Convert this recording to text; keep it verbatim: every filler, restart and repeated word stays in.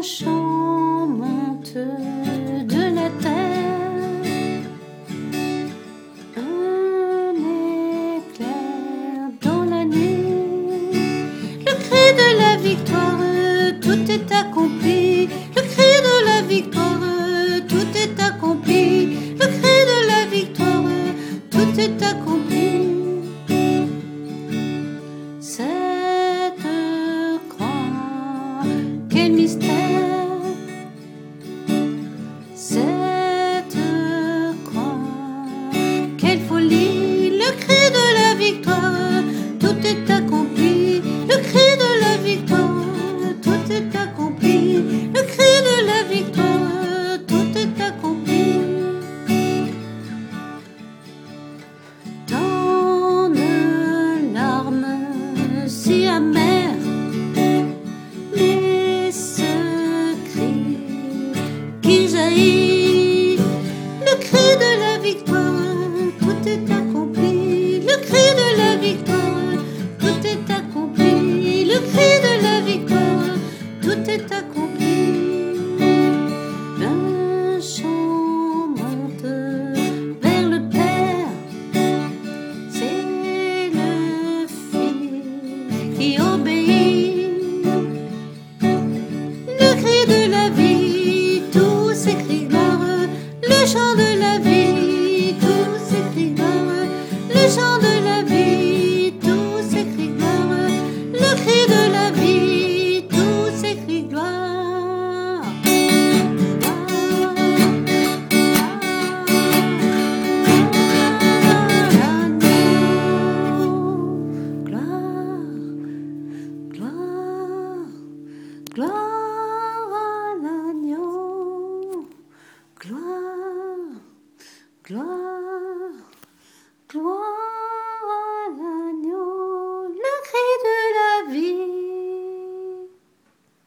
chant monte de la terre, un éclair dans la nuit, le cri de la victoire, tout est accompli, le cri de la victoire, tout est accompli, le cri de la victoire, tout est accompli. Cette croix, quel mystère, cette croix, quelle folie, le cri de la victoire, tout est accompli, le cri de la victoire, tout est accompli, le cri de la victoire, tout est accompli. Tant de larmes si amères, mais ce cri qui jaillit, le cri de la victoire, tout est accompli, le cri de la victoire, tout est accompli, le cri de la victoire, tout est accompli. Un chant monte vers le Père, c'est le Fils qui obéit, le cri de la vie, tous ces cris gloire, le chant de la vie, tous ces cris gloire, le chant de la vie, tous ces cris gloire, le cri de la vie, tous ces cris gloire. Gloire, gloire à l'agneau, gloire, gloire.